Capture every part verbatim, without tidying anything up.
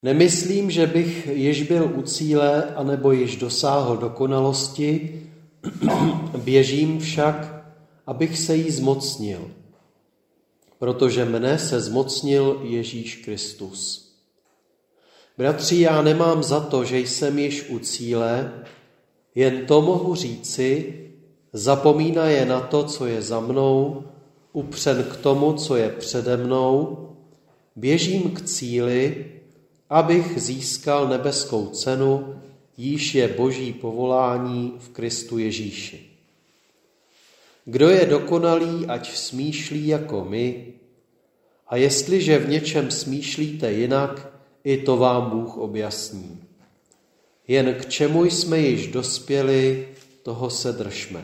Nemyslím, že bych již byl u cíle, anebo již dosáhl dokonalosti, běžím však, abych se jí zmocnil, protože mne se zmocnil Ježíš Kristus. Bratři, já nemám za to, že jsem již u cíle, jen to mohu říci, zapomínaje na to, co je za mnou, upřen k tomu, co je přede mnou, běžím k cíli, abych získal nebeskou cenu, jíž je boží povolání v Kristu Ježíši. Kdo je dokonalý, ať smýšlí jako my, a jestliže v něčem smýšlíte jinak, i to vám Bůh objasní. Jen k čemu jsme již dospěli, toho se držme.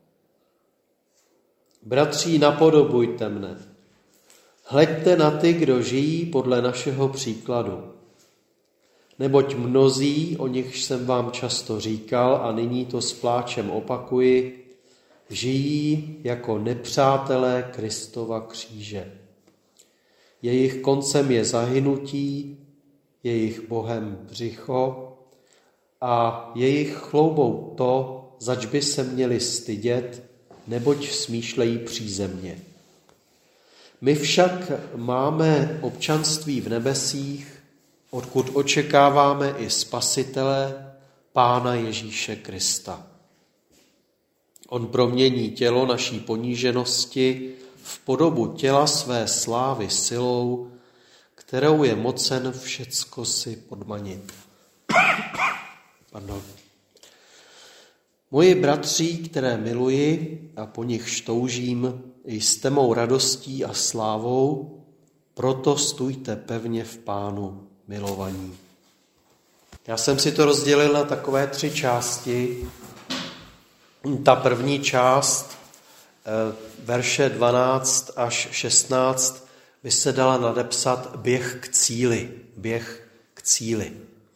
Bratří, napodobujte mne. Hleďte na ty, kdo žijí podle našeho příkladu. Neboť mnozí, o nich jsem vám často říkal a nyní to s pláčem opakuji, žijí jako nepřátelé Kristova kříže. Jejich koncem je zahynutí, jejich bohem břicho a jejich chloubou to, zač by se měli stydět, neboť smýšlejí přízemně. My však máme občanství v nebesích, odkud očekáváme i Spasitele, Pána Ježíše Krista. On promění tělo naší poníženosti v podobu těla své slávy silou, kterou je mocen všecko si podmanit. Pardon. Moji bratří, které miluji a po nich toužím, jste mou radostí a slávou, proto stůjte pevně v Pánu, milovaní. Já jsem si to rozdělil na takové tři části. Ta první část, verše dvanáct až šestnáct, by se dala nadepsat běh k cíli. Běh k cíli.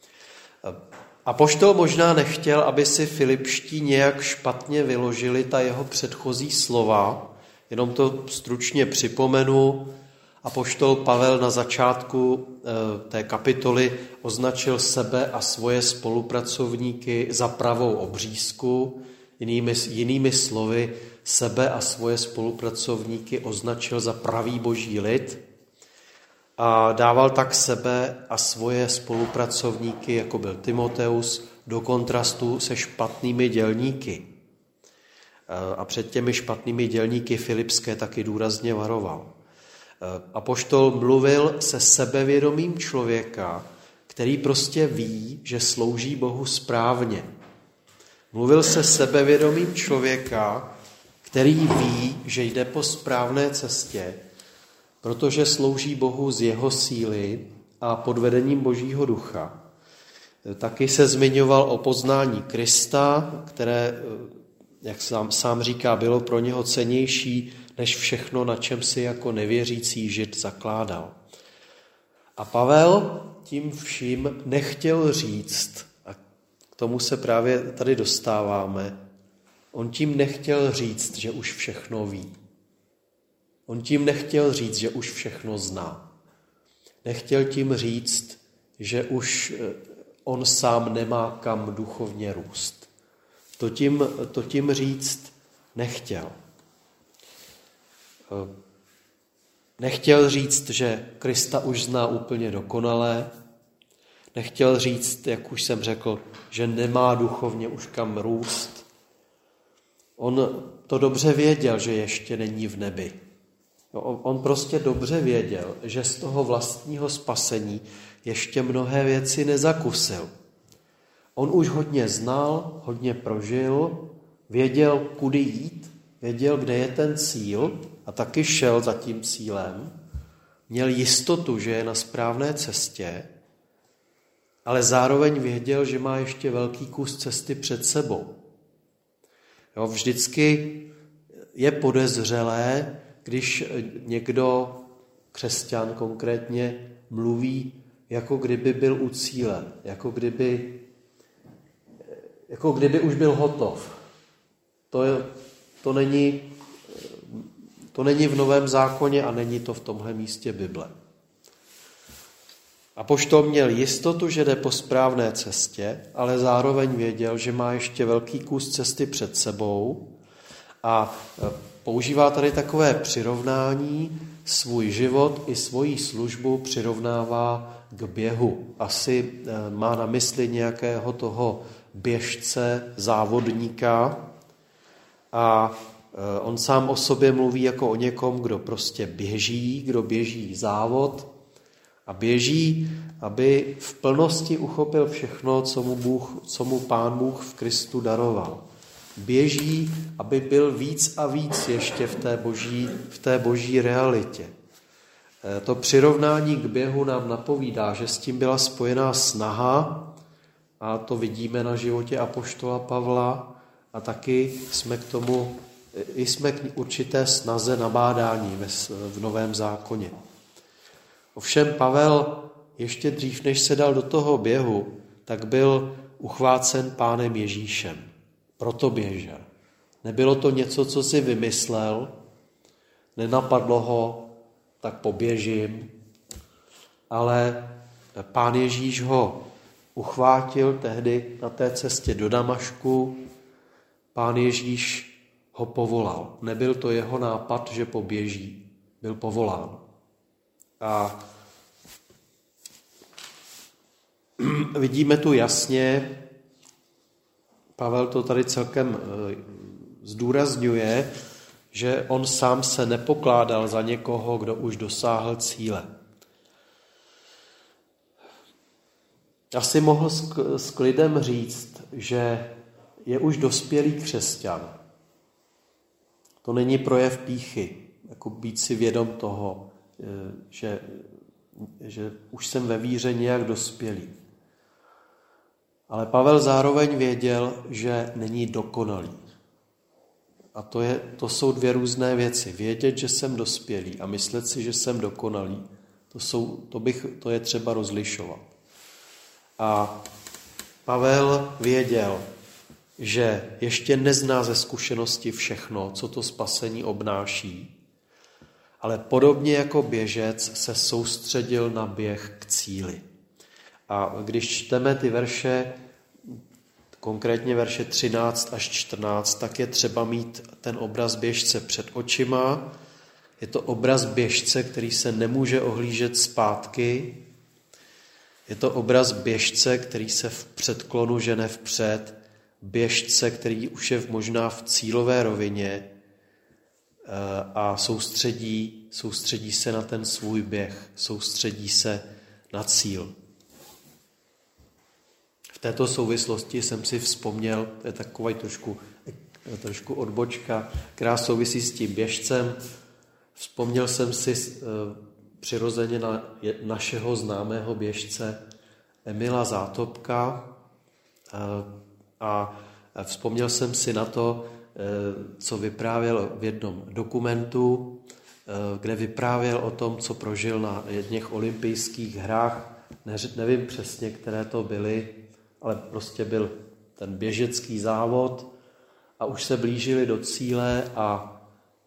Apoštol možná nechtěl, aby si Filipští nějak špatně vyložili ta jeho předchozí slova, jenom to stručně připomenu. Apoštol Pavel na začátku té kapitoly označil sebe a svoje spolupracovníky za pravou obřízku. Jinými, jinými slovy, sebe a svoje spolupracovníky označil za pravý boží lid a dával tak sebe a svoje spolupracovníky, jako byl Timoteus, do kontrastu se špatnými dělníky. A před těmi špatnými dělníky Filipské taky důrazně varoval. Apoštol mluvil se sebevědomím člověka, který prostě ví, že slouží Bohu správně. Mluvil se sebevědomím člověka, který ví, že jde po správné cestě, protože slouží Bohu z jeho síly a pod vedením Božího ducha. Taky se zmiňoval o poznání Krista, které, jak sám, sám říká, bylo pro něho cennější než všechno, na čem si jako nevěřící Žid zakládal. A Pavel tím vším nechtěl říct, a k tomu se právě tady dostáváme, on tím nechtěl říct, že už všechno ví. On tím nechtěl říct, že už všechno zná. Nechtěl tím říct, že už on sám nemá kam duchovně růst. To tím, to tím říct nechtěl. Nechtěl říct, že Krista už zná úplně dokonale. Nechtěl říct, jak už jsem řekl, že nemá duchovně už kam růst. On to dobře věděl, že ještě není v nebi. On prostě dobře věděl, že z toho vlastního spasení ještě mnohé věci nezakusil. On už hodně znal, hodně prožil, věděl, kudy jít, věděl, kde je ten cíl a taky šel za tím cílem. Měl jistotu, že je na správné cestě, ale zároveň věděl, že má ještě velký kus cesty před sebou. Jo, vždycky je podezřelé, když někdo, křesťan konkrétně, mluví, jako kdyby byl u cíle, jako kdyby, jako kdyby už byl hotov. To, je, to, není, to není v Novém zákoně a není to v tomhle místě Bible. Apoštol měl jistotu, že jde po správné cestě, ale zároveň věděl, že má ještě velký kus cesty před sebou a používá tady takové přirovnání, svůj život i svoji službu přirovnává k běhu. Asi má na mysli nějakého toho běžce, závodníka a on sám o sobě mluví jako o někom, kdo prostě běží, kdo běží závod a běží, aby v plnosti uchopil všechno, co mu, Bůh, co mu Pán Bůh v Kristu daroval. Běží, aby byl víc a víc ještě v té boží, v té boží realitě. To přirovnání k běhu nám napovídá, že s tím byla spojená snaha, a to vidíme na životě apoštola Pavla, a taky jsme k tomu, i jsme k určité snaze nabádání v Novém zákoně. Ovšem Pavel ještě dřív, než se dal do toho běhu, tak byl uchvácen Pánem Ježíšem. Proto běžel. Nebylo to něco, co si vymyslel, nenapadlo ho, tak poběžím, ale Pán Ježíš ho uchvátil tehdy na té cestě do Damašku. Pán Ježíš ho povolal. Nebyl to jeho nápad, že poběží, byl povolán. A vidíme tu jasně, Pavel to tady celkem zdůrazňuje, že on sám se nepokládal za někoho, kdo už dosáhl cíle. Asi mohl s klidem říct, že je už dospělý křesťan. To není projev pýchy, jako být si vědom toho, že, že už jsem ve víře nějak dospělý. Ale Pavel zároveň věděl, že není dokonalý. A to, je, to jsou dvě různé věci. Vědět, že jsem dospělý a myslet si, že jsem dokonalý, to, jsou, to, bych, to je třeba rozlišovat. A Pavel věděl, že ještě nezná ze zkušenosti všechno, co to spasení obnáší, ale podobně jako běžec se soustředil na běh k cíli. A když čteme ty verše, konkrétně verše třináct až čtrnáct, tak je třeba mít ten obraz běžce před očima. Je to obraz běžce, který se nemůže ohlížet zpátky. Je to obraz běžce, který se v předklonu žene vpřed. Běžce, který už je možná v cílové rovině a soustředí, soustředí se na ten svůj běh, soustředí se na cíl. V této souvislosti jsem si vzpomněl, to je taková trošku, trošku odbočka, která souvisí s tím běžcem. Vzpomněl jsem si přirozeně na našeho známého běžce Emila Zátopka a vzpomněl jsem si na to, co vyprávěl v jednom dokumentu, kde vyprávěl o tom, co prožil na jedných olympijských hrách. Nevím přesně, které to byly, ale prostě byl ten běžecký závod a už se blížili do cíle a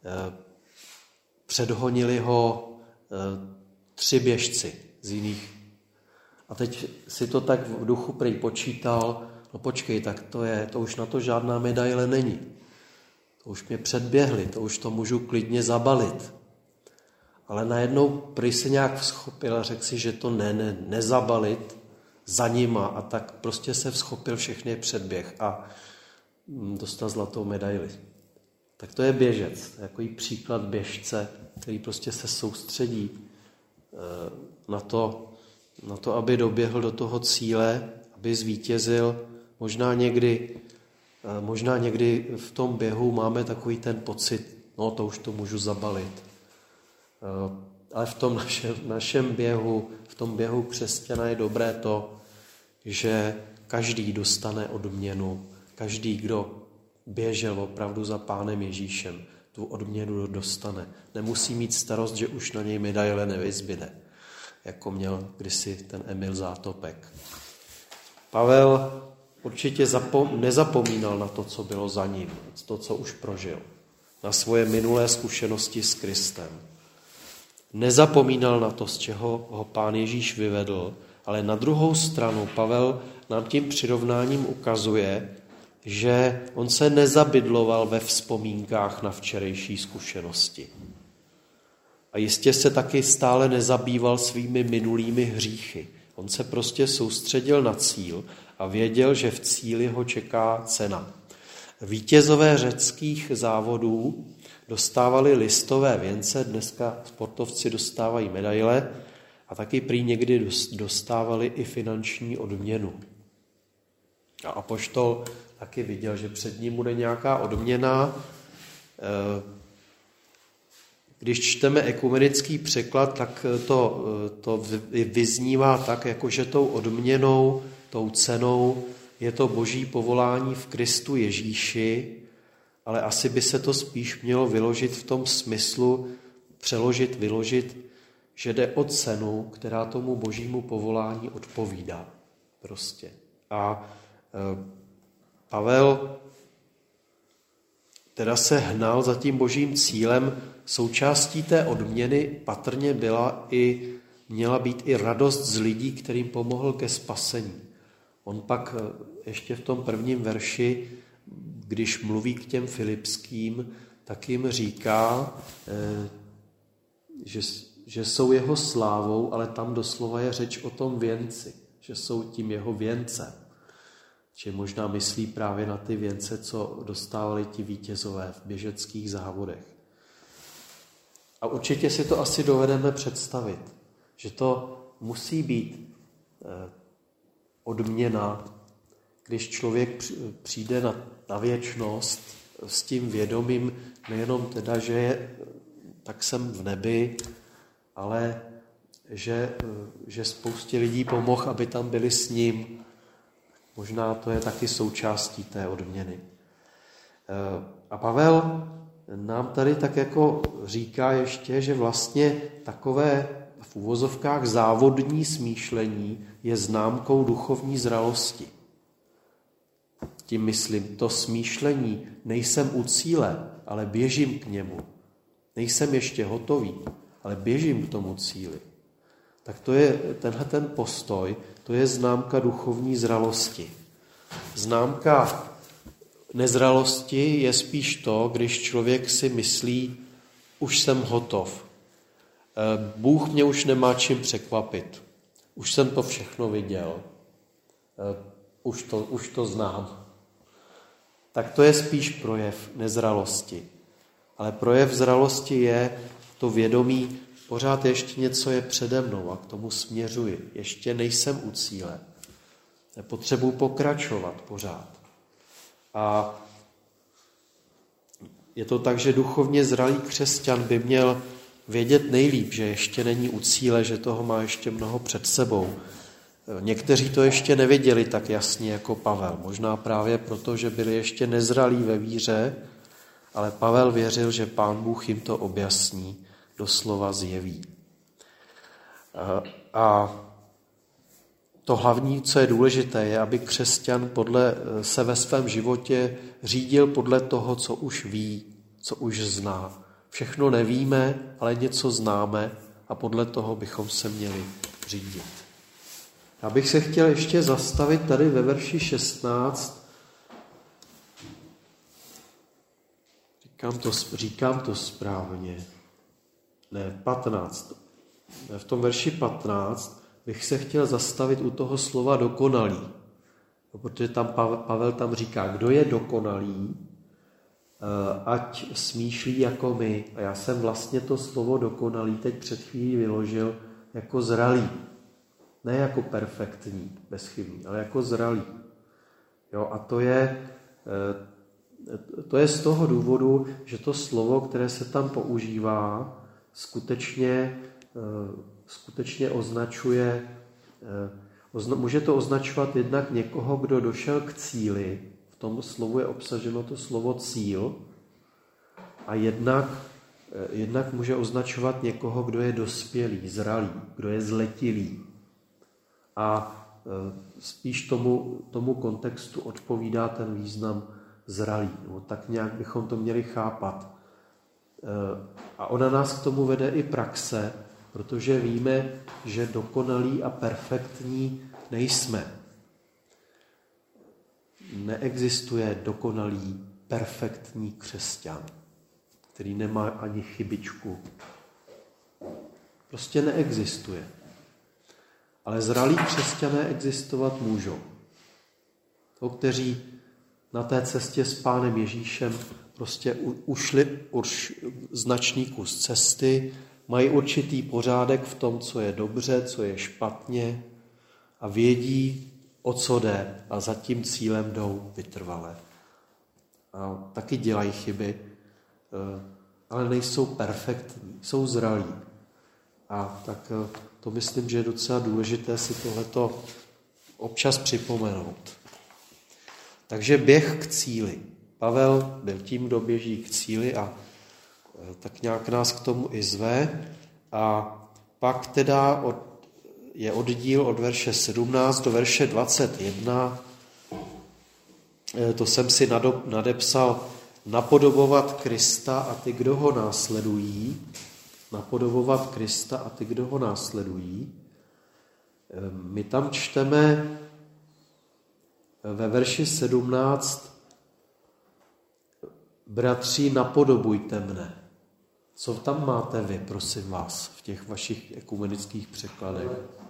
předhonili ho tři běžci z jiných. A teď si to tak v duchu prej počítal, no počkej, tak to je, to už na to žádná medaile není. To už mě předběhli, to už to můžu klidně zabalit. Ale najednou prý se nějak vzchopil a řekl si, že to ne, ne, nezabalit za nima a tak prostě se vzchopil, všechny předběh a dostal zlatou medaili. Tak to je běžec, takový příklad běžce, který prostě se soustředí na to, na to, aby doběhl do toho cíle, aby zvítězil. Možná někdy, možná někdy v tom běhu máme takový ten pocit, no to už to můžu zabalit. Ale v tom našem, našem běhu, v tom běhu křesťana je dobré to, že každý dostane odměnu, každý, kdo běžel opravdu za Pánem Ježíšem, tu odměnu dostane. Nemusí mít starost, že už na něj medaile nevyzbyde, jako měl kdysi ten Emil Zátopek. Pavel určitě zapom- nezapomínal na to, co bylo za ním, to, co už prožil, na svoje minulé zkušenosti s Kristem. nezapomínal na to, z čeho ho Pán Ježíš vyvedl, ale na druhou stranu Pavel nám tím přirovnáním ukazuje, že on se nezabydloval ve vzpomínkách na včerejší zkušenosti. A jistě se taky stále nezabýval svými minulými hříchy. On se prostě soustředil na cíl a věděl, že v cíli ho čeká cena. Vítězové řeckých závodů dostávali listové věnce, dneska sportovci dostávají medaile a taky prý někdy dostávali i finanční odměnu. A apoštol taky viděl, že před ním bude nějaká odměna. Když čteme ekumenický překlad, tak to, to vyznívá tak, jako že tou odměnou, tou cenou je to boží povolání v Kristu Ježíši, ale asi by se to spíš mělo vyložit v tom smyslu, přeložit, vyložit, že jde o cenu, která tomu božímu povolání odpovídá. Prostě. A e, Pavel teda se hnal za tím božím cílem. Součástí té odměny patrně byla i, měla být i radost z lidí, kterým pomohl ke spasení. On pak ještě v tom prvním verši, když mluví k těm Filipským, tak jim říká, že, že jsou jeho slávou, ale tam doslova je řeč o tom věnci, že jsou tím jeho věncem. Či možná myslí právě na ty věnce, co dostávali ti vítězové v běžeckých závodech. A určitě si to asi dovedeme představit, že to musí být odměna, když člověk přijde na, na věčnost s tím vědomím, nejenom teda, že je, tak jsem v nebi, ale že, že spoustě lidí pomohl, aby tam byli s ním. Možná to je taky součástí té odměny. A Pavel nám tady tak jako říká ještě, že vlastně takové v uvozovkách závodní smýšlení je známkou duchovní zralosti. Tím myslím, to smýšlení, nejsem u cíle, ale běžím k němu. Nejsem ještě hotový, ale běžím k tomu cíli. Tak to je tenhle ten postoj, to je známka duchovní zralosti. Známka nezralosti je spíš to, když člověk si myslí, už jsem hotov. Bůh mě už nemá čím překvapit. Už jsem to všechno viděl. Už to, už to znám. Tak to je spíš projev nezralosti. Ale projev zralosti je to vědomí, pořád ještě něco je přede mnou a k tomu směřuji. Ještě nejsem u cíle. Potřebuji pokračovat pořád. A je to tak, že duchovně zralý křesťan by měl vědět nejlíp, že ještě není u cíle, že toho má ještě mnoho před sebou. Někteří to ještě neviděli tak jasně jako Pavel. Možná právě proto, že byli ještě nezralí ve víře, ale Pavel věřil, že Pán Bůh jim to objasní, doslova zjeví. A to hlavní, co je důležité, je, aby křesťan podle, se ve svém životě řídil podle toho, co už ví, co už zná. Všechno nevíme, ale něco známe a podle toho bychom se měli řídit. Já bych se chtěl ještě zastavit tady ve verši šestnáct. Říkám to, říkám to správně. Ne, patnáct. V tom verši patnáct bych se chtěl zastavit u toho slova dokonalý. Protože tam Pavel tam říká, kdo je dokonalý, ať smýšlí jako my. A já jsem vlastně to slovo dokonalý teď před chvílí vyložil jako zralý. Ne jako perfektní, bezchybný, ale jako zralý. Jo, a to je, to je z toho důvodu, že to slovo, které se tam používá, skutečně, skutečně označuje, ozna, může to označovat jednak někoho, kdo došel k cíli. V tom slovu je obsaženo to slovo cíl. A jednak, jednak může označovat někoho, kdo je dospělý, zralý, kdo je zletilý. A spíš tomu, tomu kontextu odpovídá ten význam zralý. No, tak nějak bychom to měli chápat. A ona nás k tomu vede i praxe, protože víme, že dokonalí a perfektní nejsme. Neexistuje dokonalý, perfektní křesťan, který nemá ani chybičku. Prostě neexistuje. Ale zralí křesťané existovat můžou. To, kteří na té cestě s Pánem Ježíšem prostě ušli už značný kus cesty, mají určitý pořádek v tom, co je dobře, co je špatně a vědí, o co jde a za tím cílem jdou vytrvale. A taky dělají chyby, ale nejsou perfektní, jsou zralí. A tak to myslím, že je docela důležité si tohleto občas připomenout. Takže běh k cíli. Pavel byl tím, kdo běží k cíli a tak nějak nás k tomu i zve. A pak teda od, je oddíl od verše sedmnáct do verše dvacet jedna. To jsem si nadepsal napodobovat Krista a ty, kdo ho následují. Napodobovat Krista a ty, kdo ho následují. My tam čteme ve verši sedmnáct: bratři, napodobujte mne. Co tam máte vy, prosím vás, v těch vašich ekumenických překladech?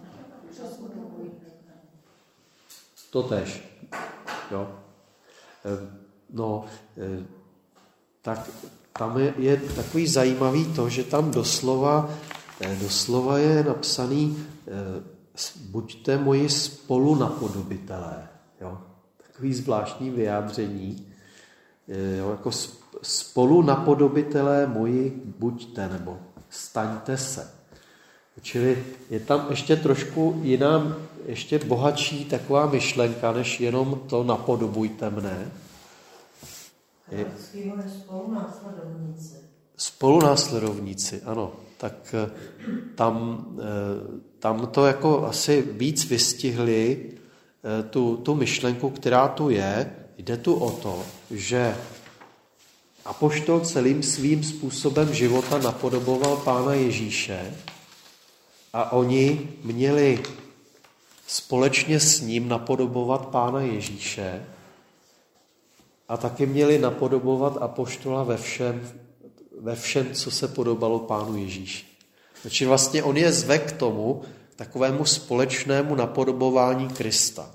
Totéž. Jo. No, tak tam je, je takový zajímavý to, že tam doslova, doslova je napsaný buďte moji spolunapodobitelé. Jo. Takový zvláštní vyjádření. Jo, jako spolunapodobitelé moji buďte, nebo staňte se. Čili je tam ještě trošku jiná, ještě bohatší taková myšlenka, než jenom to napodobujte mne. Je... Spolunásledovníci. Spolunásledovníci, ano. Tak tam, tam to jako asi víc vystihli tu, tu myšlenku, která tu je. Jde tu o to, že apoštol celým svým způsobem života napodoboval Pána Ježíše a oni měli společně s ním napodobovat Pána Ježíše a taky měli napodobovat apoštola ve všem, ve všem, co se podobalo Pánu Ježíši. Takže vlastně on je zve k tomu, k takovému společnému napodobování Krista.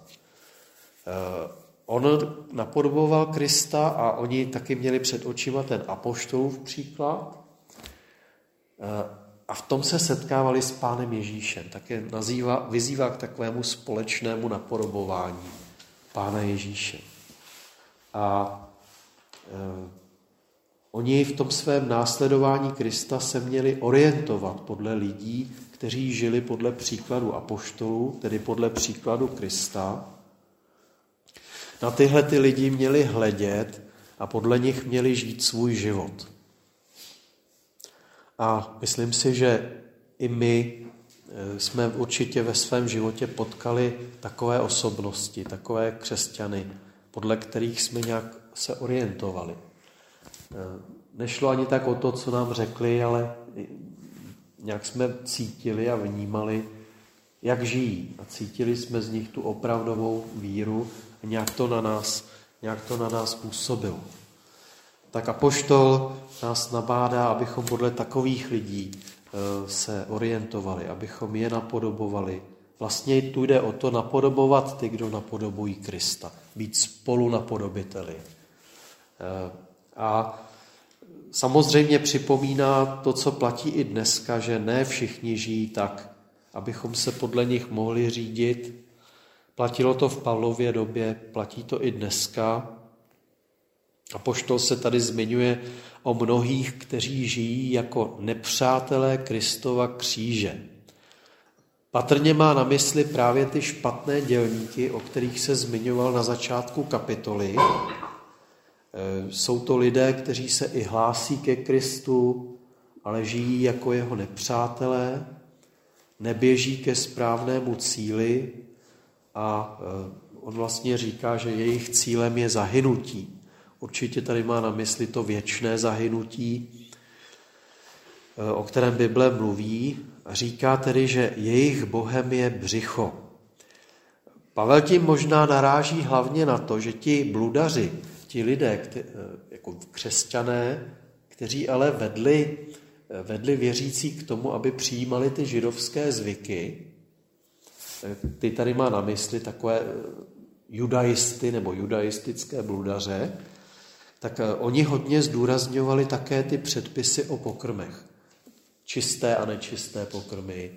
On napodoboval Krista a oni taky měli před očima ten apoštolův příklad a v tom se setkávali s Pánem Ježíšem. Také nazývá, vyzývá k takovému společnému napodobování Pána Ježíše. A eh, oni v tom svém následování Krista se měli orientovat podle lidí, kteří žili podle příkladu apoštolů, tedy podle příkladu Krista. Na tyhle ty lidi měli hledět a podle nich měli žít svůj život. A myslím si, že i my jsme určitě ve svém životě potkali takové osobnosti, takové křesťany, podle kterých jsme nějak se orientovali. Nešlo ani tak o to, co nám řekli, ale nějak jsme cítili a vnímali, jak žijí. A cítili jsme z nich tu opravdovou víru a nějak to na nás, nějak to na nás působilo. Tak apoštol nás nabádá, abychom podle takových lidí se orientovali, abychom je napodobovali. Vlastně tu jde o to napodobovat ty, kdo napodobují Krista. Být spolu napodobiteli. A samozřejmě připomíná to, co platí i dneska, že ne všichni žijí tak, abychom se podle nich mohli řídit. Platilo to v Pavlově době, platí to i dneska. Apoštol se tady zmiňuje o mnohých, kteří žijí jako nepřátelé Kristova kříže. Patrně má na mysli právě ty špatné dělníky, o kterých se zmiňoval na začátku kapitoly. Jsou to lidé, kteří se i hlásí ke Kristu, ale žijí jako jeho nepřátelé, neběží ke správnému cíli a on vlastně říká, že jejich cílem je zahynutí. Určitě tady má na mysli to věčné zahynutí, o kterém Bible mluví, A říká tedy, že jejich bohem je břicho. Pavel tím možná naráží hlavně na to, že ti bludaři, ti lidé, kte, jako křesťané, kteří ale vedli, vedli věřící k tomu, aby přijímali ty židovské zvyky, ty tady má na mysli takové judaisty nebo judaistické bludaře, tak oni hodně zdůrazňovali také ty předpisy o pokrmech. Čisté a nečisté pokrmy.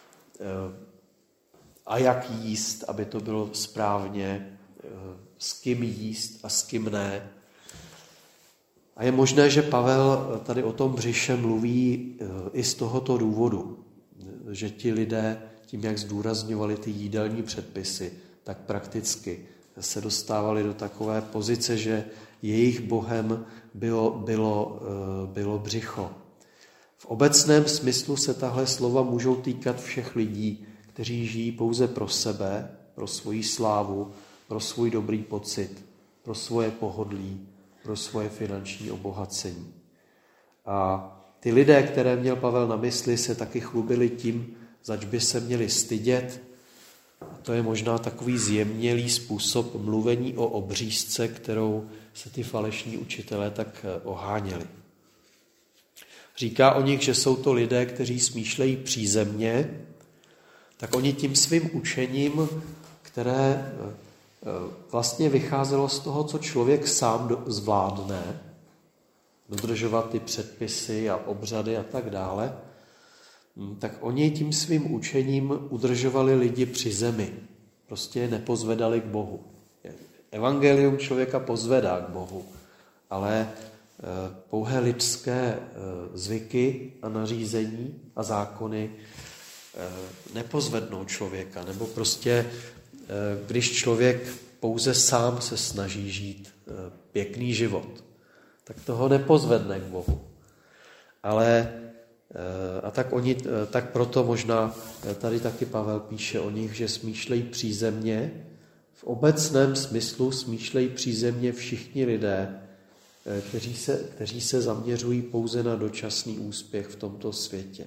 A jak jíst, aby to bylo správně, s kým jíst a s kým ne. A je možné, že Pavel tady o tom břiše mluví i z tohoto důvodu, že ti lidé tím, jak zdůrazňovali ty jídelní předpisy, tak prakticky se dostávali do takové pozice, že jejich bohem bylo, bylo, bylo břicho. V obecném smyslu se tahle slova můžou týkat všech lidí, kteří žijí pouze pro sebe, pro svoji slávu, pro svůj dobrý pocit, pro svoje pohodlí, pro svoje finanční obohacení. A ty lidé, které měl Pavel na mysli, se taky chlubili tím, zač by se měli stydět. A to je možná takový zjemnělý způsob mluvení o obřízce, kterou se ty falešní učitelé tak oháněli. Říká o nich, že jsou to lidé, kteří smýšlejí přízemně, tak oni tím svým učením, které vlastně vycházelo z toho, co člověk sám zvládne, dodržovat ty předpisy a obřady a tak dále, tak oni tím svým učením udržovali lidi při zemi. Prostě je nepozvedali k Bohu. Evangelium člověka pozvedá k Bohu, ale pouhé lidské zvyky a nařízení a zákony nepozvednou člověka. Nebo prostě, když člověk pouze sám se snaží žít pěkný život, tak toho nepozvedne k Bohu. Ale a tak, oni, tak proto možná tady taky Pavel píše o nich, že smýšlejí přízemně. V obecném smyslu smýšlejí přízemně všichni lidé, kteří se, kteří se zaměřují pouze na dočasný úspěch v tomto světě.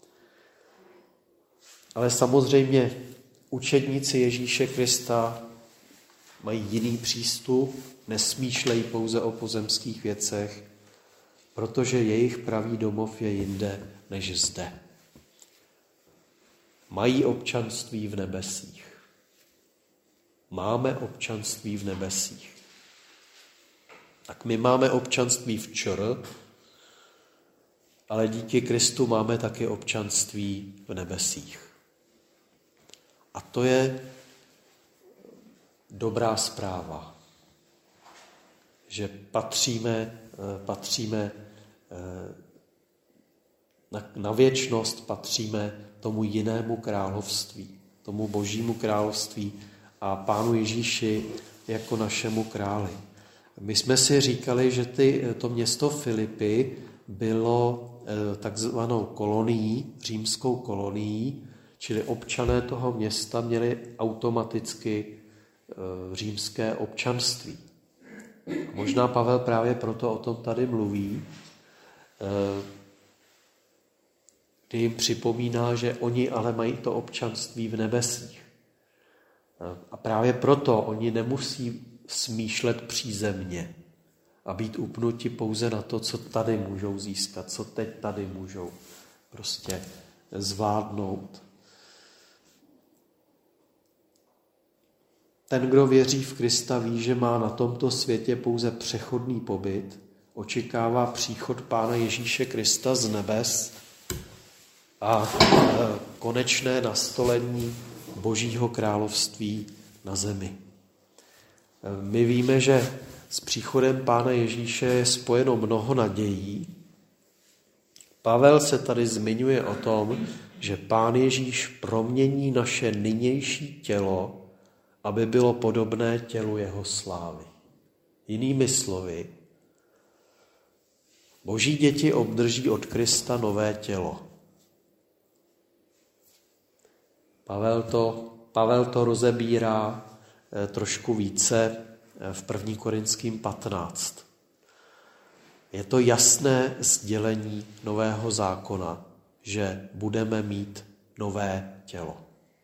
Ale samozřejmě učedníci Ježíše Krista mají jiný přístup, nesmýšlejí pouze o pozemských věcech, protože jejich pravý domov je jinde než zde. Mají občanství v nebesích. Máme občanství v nebesích. Tak my máme občanství v čr, ale díky Kristu máme taky občanství v nebesích. A to je dobrá zpráva, že patříme, patříme na, na věčnost, patříme tomu jinému království, tomu božímu království a Pánu Ježíši jako našemu králi. My jsme si říkali, že ty, to město Filipy bylo takzvanou kolonií, římskou kolonií, čili občané toho města měli automaticky římské občanství. Možná Pavel právě proto o tom tady mluví, kdy jim připomíná, že oni ale mají to občanství v nebesích. A právě proto oni nemusí smýšlet přízemně a být upnuti pouze na to, co tady můžou získat, co teď tady můžou prostě zvládnout. Ten, kdo věří v Krista, ví, že má na tomto světě pouze přechodný pobyt, očekává příchod Pána Ježíše Krista z nebes a konečné nastolení Božího království na zemi. My víme, že s příchodem Pána Ježíše je spojeno mnoho nadějí. Pavel se tady zmiňuje o tom, že Pán Ježíš promění naše nynější tělo, aby bylo podobné tělu jeho slávy. Jinými slovy, Boží děti obdrží od Krista nové tělo. Pavel to, Pavel to rozebírá trošku více v první Korinským patnáct. Je to jasné sdělení nového zákona, že budeme mít nové tělo.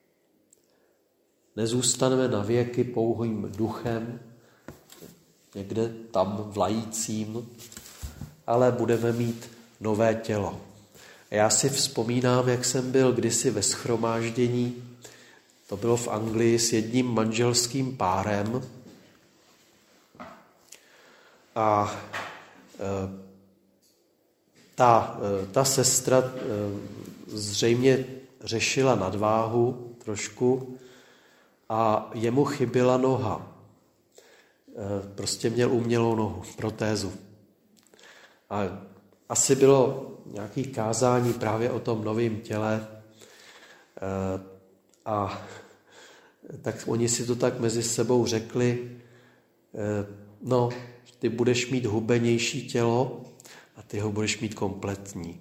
Nezůstaneme na věky pouhým duchem, někde tam vlajícím, ale budeme mít nové tělo. A já si vzpomínám, jak jsem byl kdysi ve shromáždění, to bylo v Anglii, s jedním manželským párem. A e, ta, e, ta sestra e, zřejmě řešila nadváhu trošku a jemu chyběla noha. E, prostě měl umělou nohu, protézu. A asi bylo nějaké kázání právě o tom novém těle. E, a tak oni si to tak mezi sebou řekli, e, no, ty budeš mít hubenější tělo a ty ho budeš mít kompletní.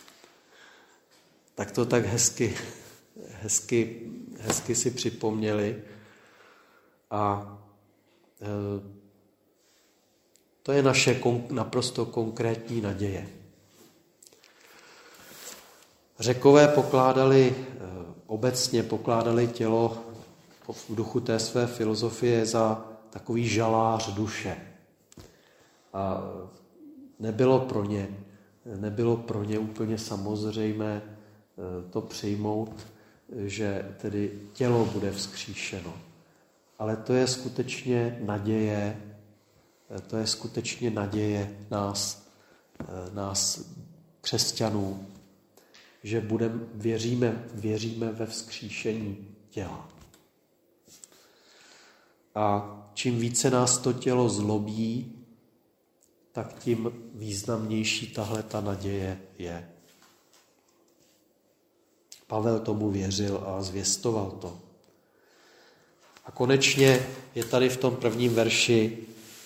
Tak to tak hezky, hezky, hezky si připomněli. A e, to je naše kon, naprosto konkrétní naděje. Řekové pokládali, e, obecně pokládali tělo v duchu té své filozofie za takový žalář duše. A nebylo pro ně, nebylo pro ně úplně samozřejmé to přijmout, že tedy tělo bude vzkříšeno. Ale to je skutečně naděje, to je skutečně naděje nás, nás křesťanů, že budem, věříme, věříme ve vzkříšení těla. A čím více nás to tělo zlobí, tak tím významnější tahle ta naděje je. Pavel tomu věřil a zvěstoval to. A konečně je tady v tom prvním verši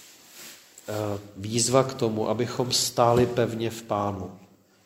výzva k tomu, abychom stáli pevně v Pánu.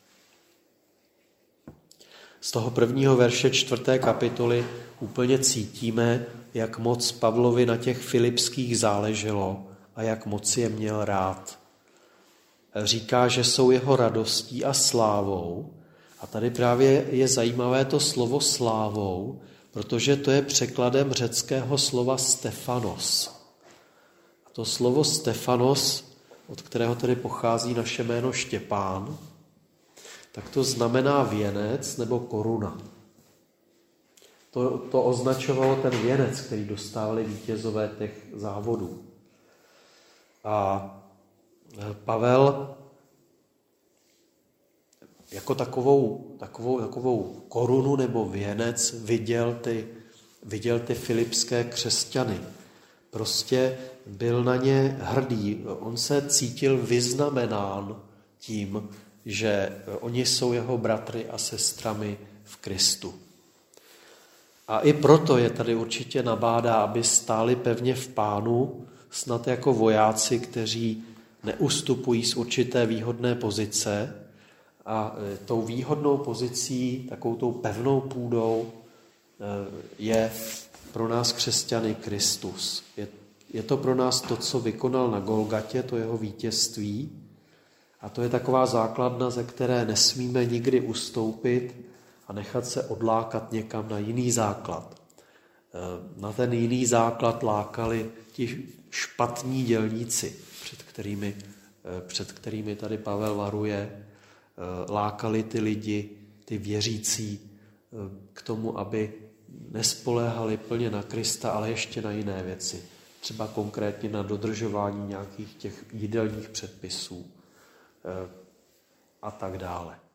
Z toho prvního verše čtvrté kapitoly úplně cítíme, jak moc Pavlovi na těch filipských záleželo a jak moc je měl rád. Říká, že jsou jeho radostí a slávou. A tady právě je zajímavé to slovo slávou, protože to je překladem řeckého slova Stefanos. A to slovo Stefanos, od kterého tedy pochází naše jméno Štěpán, tak to znamená věnec nebo koruna. To, to označovalo ten věnec, který dostávali vítězové těch závodů. A Pavel jako takovou, takovou, takovou korunu nebo věnec viděl ty, viděl ty filipské křesťany. Prostě byl na ně hrdý. On se cítil vyznamenán tím, že oni jsou jeho bratry a sestrami v Kristu. A i proto je tady určitě nabádá, aby stáli pevně v Pánu, snad jako vojáci, kteří neustupují z určité výhodné pozice, a tou výhodnou pozicí, takovou tou pevnou půdou je pro nás křesťany Kristus. Je, je to pro nás to, co vykonal na Golgatě, to jeho vítězství. A to je taková základna, ze které nesmíme nikdy ustoupit a nechat se odlákat někam na jiný základ. Na ten jiný základ lákali ti špatní dělníci, před kterými, před kterými tady Pavel varuje, lákali ty lidi, ty věřící k tomu, aby nespoléhali plně na Krista, ale ještě na jiné věci. Třeba konkrétně na dodržování nějakých těch jídelních předpisů a tak dále.